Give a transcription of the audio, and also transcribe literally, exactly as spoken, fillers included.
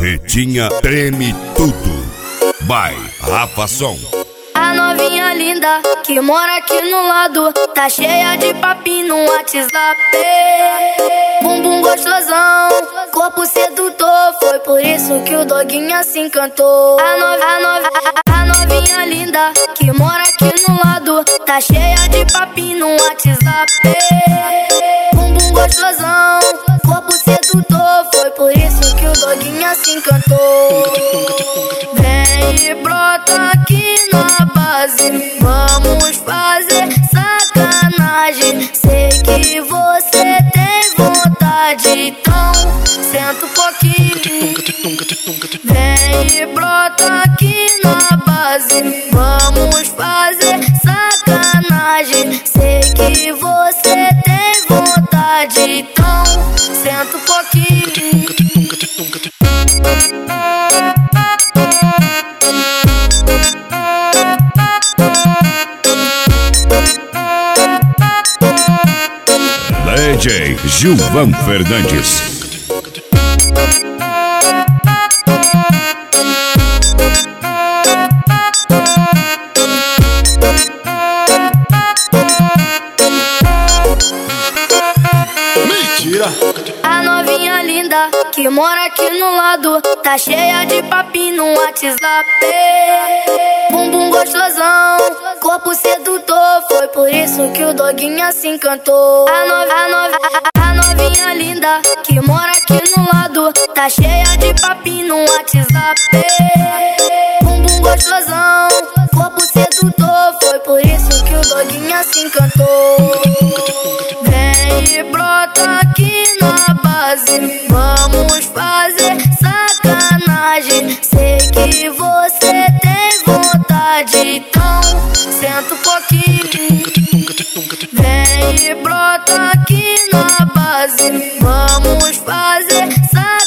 Pretinha treme tudo. Vai, Rafa Som. A novinha linda que mora aqui no lado tá cheia de papinho no WhatsApp. Bumbum gostosão, corpo sedutor, foi por isso que o doguinha se encantou. A, no, a, no, a, a novinha linda que mora aqui no lado tá cheia de papinho no WhatsApp. Bumbum gostosão, corpo sedutor, foi por isso que o doguinha se encantou. Vem e brota aqui na base, vamos fazer sacanagem. Sei que você tem vontade, então senta um pouquinho. Vem e brota aqui na base, vamos fazer sacanagem. Sei que você tem vontade, então senta um pouquinho. D J Gilvan Fernandes. Mentira! A novinha linda que mora aqui no lado tá cheia de papinho no WhatsApp. Bumbum gostosão, corpo sedutor, foi por isso que o doguinha se encantou. A, no, a, no, a, a novinha linda que mora aqui no lado tá cheia de papinho no WhatsApp. Bumbum gostosão, corpo sedutor, foi por isso que o doguinha se encantou. Vem e brota aqui na base, vamos fazer sacanagem. Sei que você tem vontade, então senta um pouquinho. Vem e brota aqui na base, vamos fazer sacanagem.